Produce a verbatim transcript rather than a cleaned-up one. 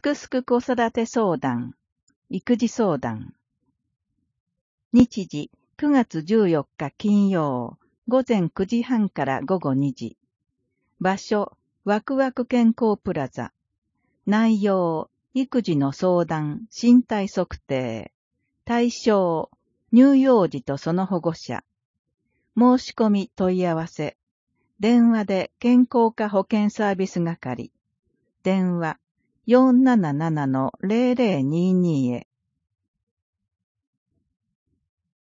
すくすく子育て相談、育児相談。日時くがつじゅうよっか金曜、午前くじはんから午後にじ。場所、ワクワク健康プラザ。内容、育児の相談、身体測定。対象、乳幼児とその保護者。申し込み問い合わせ。電話で健康課保健サービス係。電話、よんなななのゼロゼロにーにーへ。